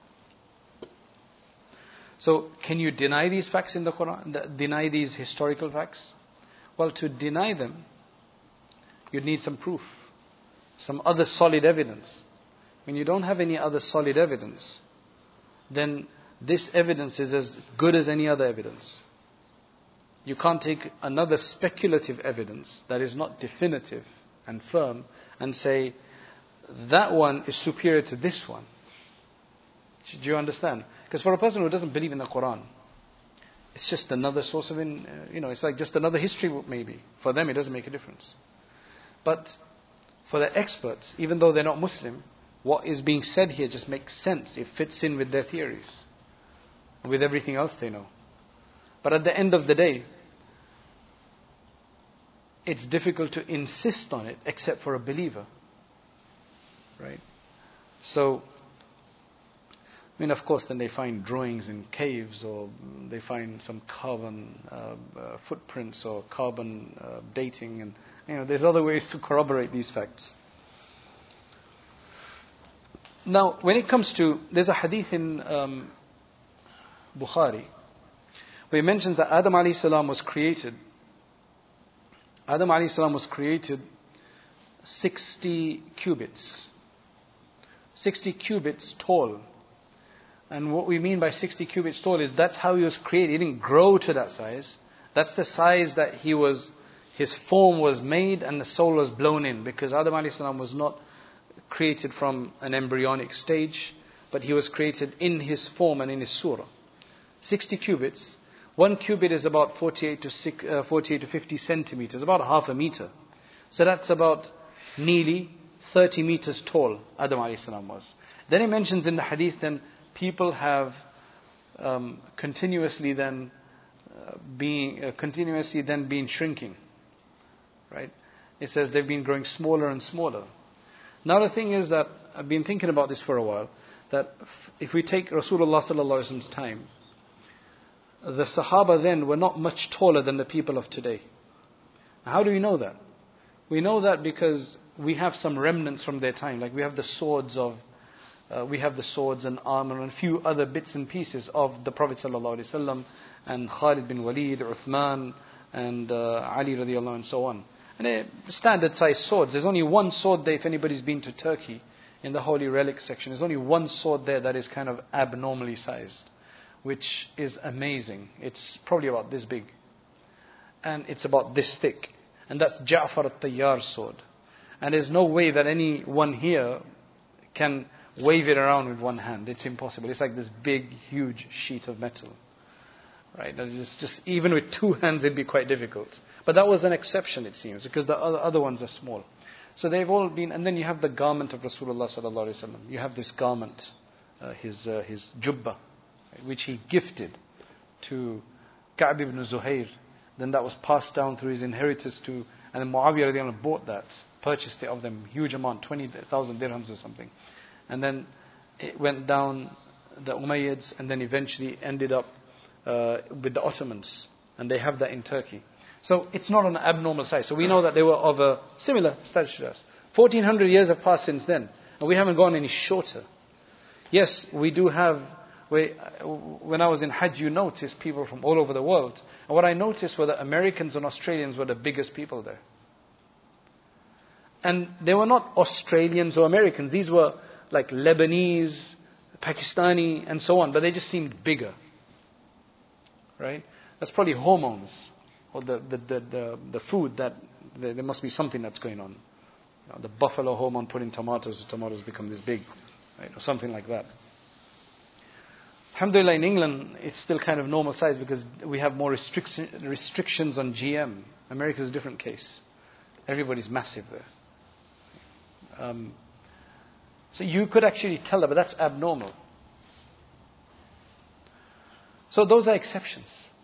So can you deny these facts in the Quran? Deny these historical facts? Well, to deny them, you'd need some proof, some other solid evidence. When you don't have any other solid evidence, then this evidence is as good as any other evidence. You can't take another speculative evidence that is not definitive and firm and say that one is superior to this one. Do you understand? Because for a person who doesn't believe in the Quran, it's just another source of, it's like just another history book maybe. For them it doesn't make a difference. But for the experts, even though they're not Muslim, what is being said here just makes sense. It fits in with their theories, with everything else they know. But at the end of the day, it's difficult to insist on it except for a believer. Right? So, I mean, of course, then they find drawings in caves, or they find some carbon footprints or carbon dating, and there's other ways to corroborate these facts. Now, when it comes to, there's a hadith in Bukhari where he mentions that Adam alayhi salam was created. Adam alayhi salam was created 60 cubits. 60 cubits tall. And what we mean by 60 cubits tall is that's how he was created. He didn't grow to that size. That's the size that his form was made and the soul was blown in. Because Adam alayhi salam was not created from an embryonic stage, but he was created in his form and in his surah. 60 cubits. 1 cubit is about 48 to 50 centimeters, about half a meter. So that's about nearly 30 meters tall, Adam alayhi salam was. Then he mentions in the hadith, then people have continuously then been shrinking. Right? It says they've been growing smaller and smaller. Now the thing is that I've been thinking about this for a while, that if we take Rasulullah sallallahu alaihi wasallam's time, the Sahaba then were not much taller than the people of today. How do we know that? We know that because we have some remnants from their time, like we have the swords and armor and a few other bits and pieces of the Prophet sallallahu alaihi wasallam and Khalid bin Walid, Uthman and Ali radiallahu anhu and so on. And they're standard size swords. There's only one sword there if anybody's been to Turkey in the Holy Relic section. There's only one sword there that is kind of abnormally sized, which is amazing. It's probably about this big. And it's about this thick. And that's Ja'far al-Tayyar's sword. And there's no way that anyone here can wave it around with one hand. It's impossible. It's like this big, huge sheet of metal. Right? It's just, even with two hands it'd be quite difficult. But that was an exception, it seems, because the other ones are small. So they've all been, and then you have the garment of Rasulullah sallallahu alaihi wasallam. You have this garment, his jubbah, which he gifted to Ka'b ibn Zuhair. Then that was passed down through his inheritance and then Muawiyah radiallahu anhu bought that, purchased it of them, huge amount, 20,000 dirhams or something. And then it went down the Umayyads and then eventually ended up with the Ottomans. And they have that in Turkey. So it's not an abnormal size. So we know that they were of a similar stature to us. 1400 years have passed since then. And we haven't gone any shorter. Yes, we do have, when I was in Hajj, you notice people from all over the world. And what I noticed were that Americans and Australians were the biggest people there. And they were not Australians or Americans. These were like Lebanese, Pakistani and so on. But they just seemed bigger. Right? That's probably hormones. Or the food that there must be something that's going on. The buffalo hormone put in tomatoes, the tomatoes become this big, right? Or something like that. Alhamdulillah, in England it's still kind of normal size because we have more restrictions on GM. America is a different case. Everybody's massive there. So you could actually tell that, but that's abnormal. So those are exceptions.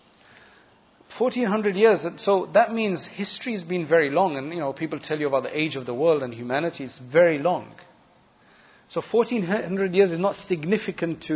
1400 years, so that means history has been very long, and people tell you about the age of the world and humanity. It's very long. So 1400 years is not significant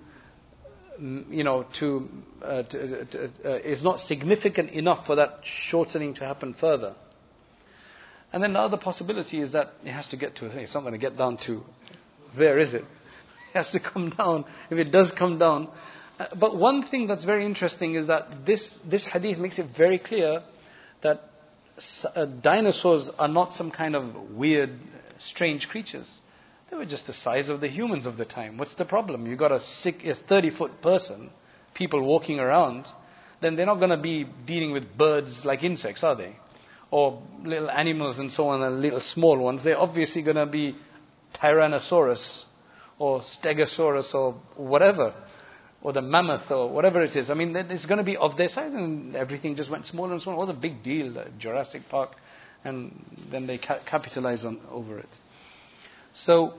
is not significant enough for that shortening to happen further. And then the other possibility is that it has to get to, it's not going to get down to, where is it? It has to come down. If it does come down. But one thing that's very interesting is that this hadith makes it very clear that dinosaurs are not some kind of weird, strange creatures. They were just the size of the humans of the time. What's the problem? You got a 30-foot person, people walking around, then they're not going to be dealing with birds like insects, are they? Or little animals and so on, and little small ones. They're obviously going to be Tyrannosaurus or Stegosaurus or whatever. Or the mammoth, or whatever it is. I mean, it's going to be of their size, and everything just went smaller and smaller. What a big deal, Jurassic Park, and then they capitalize over it. So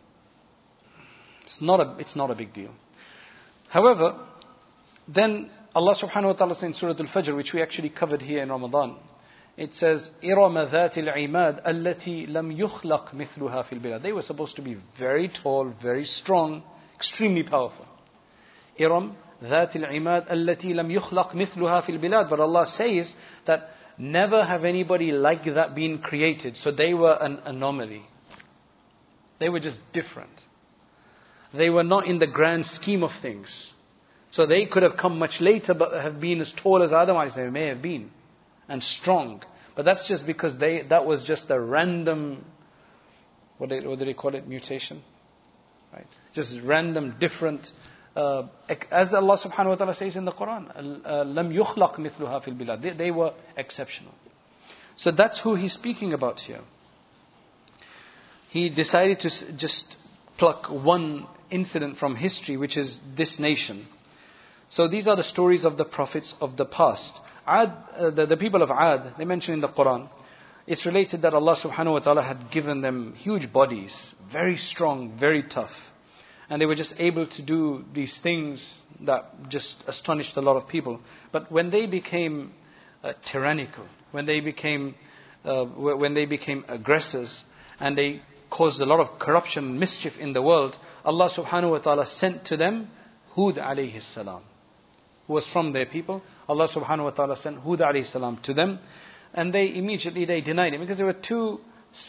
it's not a big deal. However, then Allah subhanahu wa ta'ala says in Surah Al-Fajr, which we actually covered here in Ramadan, it says, إِرَمَ ذَاتِ الْعِمَادِ الَّتِي لَمْ يُخْلَقْ مِثْلُهَا فِي الْبِلَادِ. They were supposed to be very tall, very strong, extremely powerful. إِرَمْ ذَاتِ الْعِمَادِ الَّتِي لَمْ يُخْلَقْ مِثْلُهَا فِي الْبِلَادِ. But Allah says that never have anybody like that been created. So they were an anomaly. They were just different. They were not in the grand scheme of things. So they could have come much later but have been as tall as Adam as they may have been. And strong. But that's just because that was just a random, what do they call it, mutation? Right? Just random, different, as Allah subhanahu wa ta'ala says in the Quran, لَمْ يُخْلَقْ مِثْلُهَا فِي الْبِلَادِ. They were exceptional. So that's who he's speaking about here. He decided to just pluck one incident from history, which is this nation. So these are the stories of the prophets of the past. The people of Ad, they mention in the Quran, it's related that Allah subhanahu wa ta'ala had given them huge bodies, very strong, very tough. And they were just able to do these things that just astonished a lot of people. But when they became tyrannical, when they became aggressors, and they caused a lot of corruption and mischief in the world, Allah subhanahu wa ta'ala sent to them Hud alayhi salam, who was from their people. Allah subhanahu wa ta'ala sent Hud alayhi salam to them, and they immediately denied him because they were too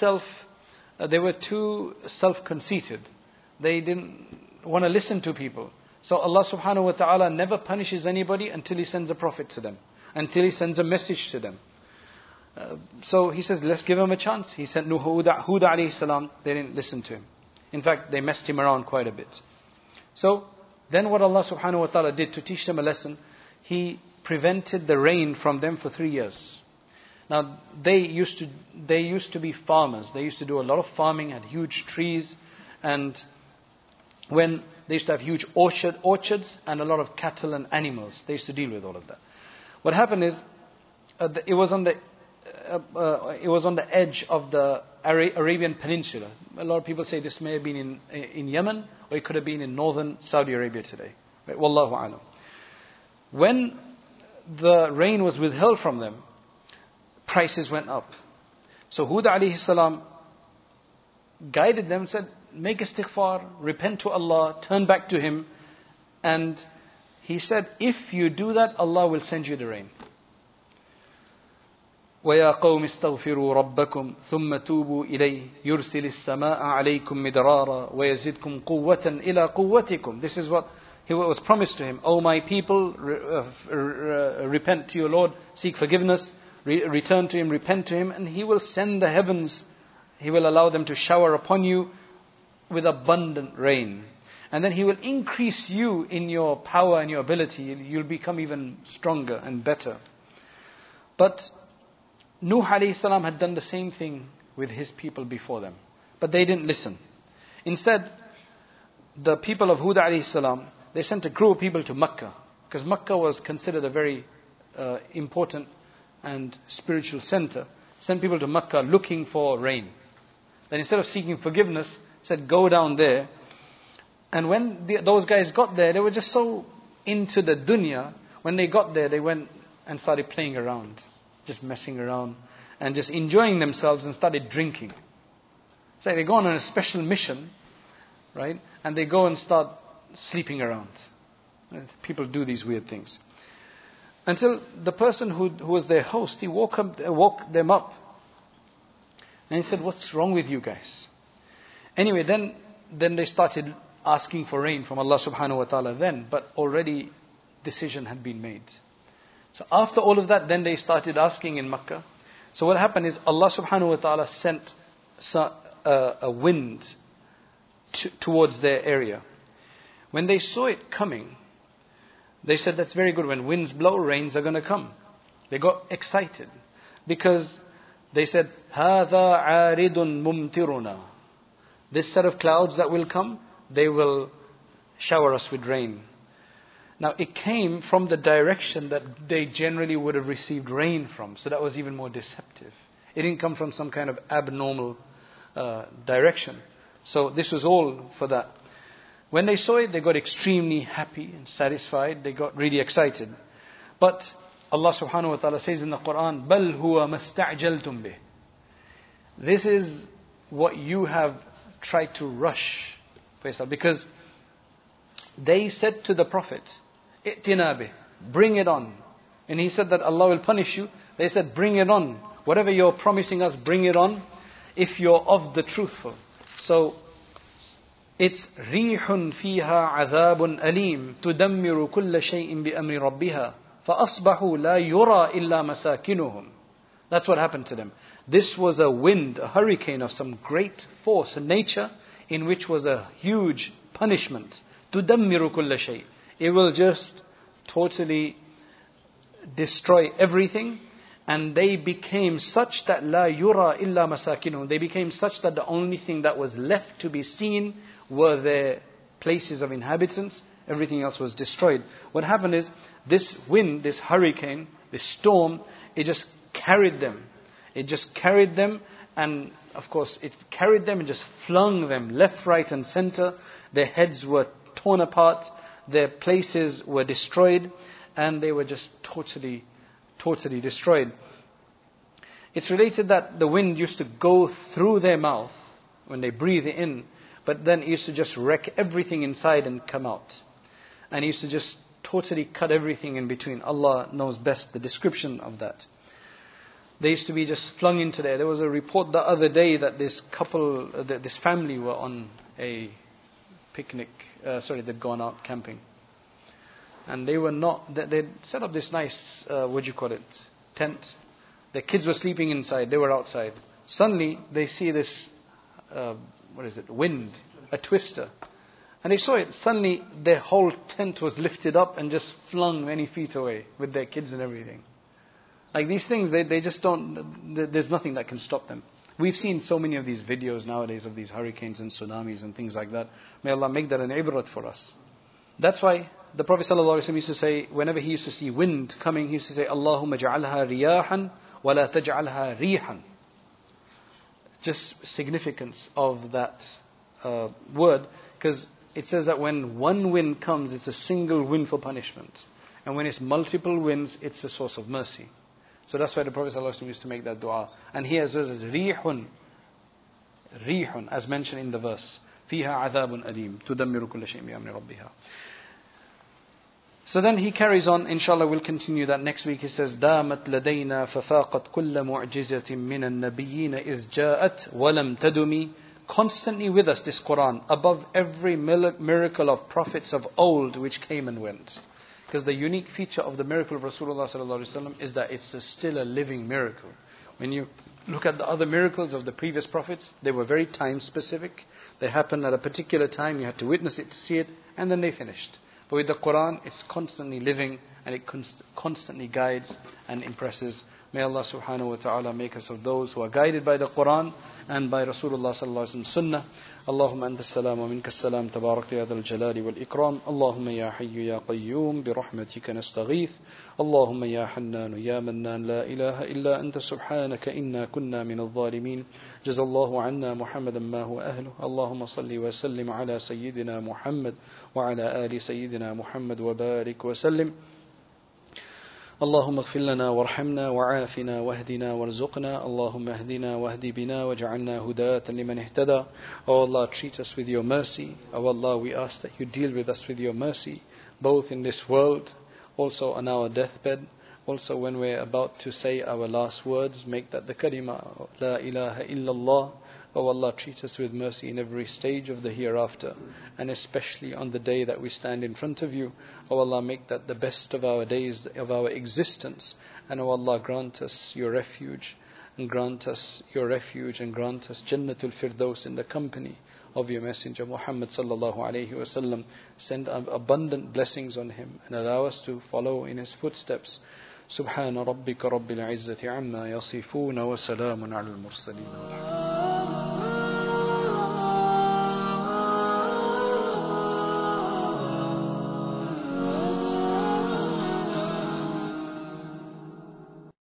self-conceited. They didn't want to listen to people. So Allah subhanahu wa ta'ala never punishes anybody until He sends a prophet to them, until He sends a message to them. So He says, let's give him a chance. He sent Hud alayhi salam. They didn't listen to him. In fact, they messed him around quite a bit. So then what Allah subhanahu wa ta'ala did to teach them a lesson, He prevented the rain from them for 3 years. Now they used to be farmers. They used to do a lot of farming, had huge trees, and when they used to have huge orchards and a lot of cattle and animals. They used to deal with all of that. What happened is, it was on the edge of the Arabian Peninsula. A lot of people say this may have been in Yemen, or it could have been in northern Saudi Arabia today. Right? Wallahu a'lam. When the rain was withheld from them, prices went up. So Hud alayhi salam guided them, said, make istighfar, repent to Allah, turn back to Him. And he said, if you do that, Allah will send you the rain. وَيَا قَوْمِ اسْتَغْفِرُوا رَبَّكُمْ ثُمَّ تُوبُوا إِلَيْهِ يُرْسِلِ السَّمَاءَ عَلَيْكُمْ مِدْرَارًا وَيَزِدْكُمْ قُوَّةً إِلَىٰ قُوَّتِكُمْ. This is what was promised to him. O my people, repent to your Lord, seek forgiveness, return to Him, repent to Him, and He will send the heavens. He will allow them to shower upon you with abundant rain. And then He will increase you in your power and your ability. You'll become even stronger and better. But Nuh alayhi salam had done the same thing with his people before them. But they didn't listen. Instead, the people of Hud alayhi salam, they sent a group of people to Mecca. Because Mecca was considered a very important and spiritual center. Sent people to Mecca looking for rain. Then instead of seeking forgiveness, said, go down there. And when those guys got there, they were just so into the dunya. When they got there, they went and started playing around. Just messing around and just enjoying themselves, and started drinking. So they go on a special mission, right? And they go and start sleeping around. People do these weird things. Until the person who was their host, he woke them up. And he said, what's wrong with you guys? Anyway, then they started asking for rain from Allah subhanahu wa ta'ala then, but already decision had been made. So after all of that, then they started asking in Makkah. So what happened is Allah subhanahu wa ta'ala sent a wind towards their area. When they saw it coming, they said, that's very good. When winds blow, rains are going to come. They got excited because they said, هَذَا عَارِضٌ مُمْتِرُنَا. This set of clouds that will come, they will shower us with rain. Now it came from the direction that they generally would have received rain from. So that was even more deceptive. It didn't come from some kind of abnormal direction. So this was all for that. When they saw it, they got extremely happy and satisfied. They got really excited. But Allah subhanahu wa ta'ala says in the Quran, بَلْ هُوَ مَسْتَعْجَلْتُمْ بِهِ. This is what you have tried to rush, Faisal, because they said to the Prophet, "I'tina bih, bring it on." And he said that Allah will punish you. They said, "Bring it on. Whatever you're promising us, bring it on if you're of the truthful." So it's رِيحٌ فِيهَا عَذَابٌ أَلِيمٌ تُدَمِّرُ كُلَّ شَيْءٍ بِأَمْرِ رَبِّهَا فَأَصْبَحُوا لَا يُرَى إِلَّا مَسَاكِنُهُمْ. That's what happened to them. This was a wind, a hurricane of some great force and nature, in which was a huge punishment. تُدَمِّرُ كُلَّ شَيْءٍ. It will just totally destroy everything. And they became such that la yura illa masakinuhum. They became such that the only thing that was left to be seen were their places of inhabitants. Everything else was destroyed. What happened is, this wind, this hurricane, this storm, it just carried them. It just carried them, and of course it carried them and just flung them left, right and center. Their heads were torn apart. Their places were destroyed. And they were just totally destroyed. It's related that the wind used to go through their mouth when they breathe it in, but then it used to just wreck everything inside and come out. And it used to just totally cut everything in between. Allah knows best the description of that. They used to be just flung into there. There was a report the other day that this family were on a picnic, they'd gone out camping. And they'd set up this nice, tent. Their kids were sleeping inside, they were outside. Suddenly, they see this, wind, a twister. And they saw it. Suddenly, their whole tent was lifted up and just flung many feet away with their kids and everything. Like these things, they just don't, there's nothing that can stop them. We've seen so many of these videos nowadays of these hurricanes and tsunamis and things like that. May Allah make that an ibrat for us. That's why the Prophet ﷺ used to say, whenever he used to see wind coming, he used to say, Allahumma ja'alha riyahan wa la taj'alha rihan. Just significance of that word, because it says that when one wind comes, it's a single wind for punishment. And when it's multiple winds, it's a source of mercy. So that's why the Prophet ﷺ used to make that dua. And here it says, rihun, as mentioned in the verse. فِيهَا عَذَابٌ أَلِيمٌ تُدَمِّرُ كُلَّ شَيْءٍ بِأَمْرِ رَبِّهَا. So then he carries on, inshallah we'll continue that next week. He says, دَامَتْ لَدَيْنَا فَفَاقَتْ كُلَّ مُعْجِزَةٍ مِّنَ النَّبِيِّينَ إِذْ جَاءَتْ وَلَمْ تَدُمِ. Constantly with us, this Quran, above every miracle of prophets of old which came and went. Because the unique feature of the miracle of Rasulullah sallallahu alaihi wasallam is that it's still a living miracle. When you look at the other miracles of the previous prophets, they were very time specific. They happened at a particular time, you had to witness it to see it, and then they finished. But with the Quran, it's constantly living and it constantly guides and impresses. May Allah subhanahu wa ta'ala make us of those who are guided by the Quran and by Rasulullah sallallahu alaihi wasallam sunnah. Allahumma anta as-salam wa minka as-salam tabarakta ya dhal jalali wal ikram. Allahumma ya hayyu ya qayyum bi rahmatika nastaghith. Allahumma ya hannanu ya mannan la ilaha illa anta subhanaka inna kunna min adh-dhalimin. Jazallahu anna Muhammadan ma huwa ahluh. Allahumma salli wa sallim ala sayyidina Muhammad wa ala ali sayyidina Muhammad wa barik wa sallim. اللهم اغفر لنا وارحمنا وعافنا واهدنا وارزقنا اللهم اهدنا واهدي بنا واجعلنا هداة لمن اهتدى. Oh Allah, treat us with your mercy. Oh Allah, we ask that you deal with us with your mercy, both in this world, also on our deathbed, also when we're about to say our last words. Make that the kalima, La ilaha illallah. Oh Allah, treat us with mercy in every stage of the hereafter, and especially on the day that we stand in front of you. Oh Allah, make that the best of our days, of our existence. And oh Allah, grant us your refuge, and grant us Jannatul Firdaus in the company of your Messenger Muhammad sallallahu alayhi wa sallam. Send abundant blessings on him and allow us to follow in his footsteps. سبحان ربك رب العزة عما يصفون وسلام على المرسلين.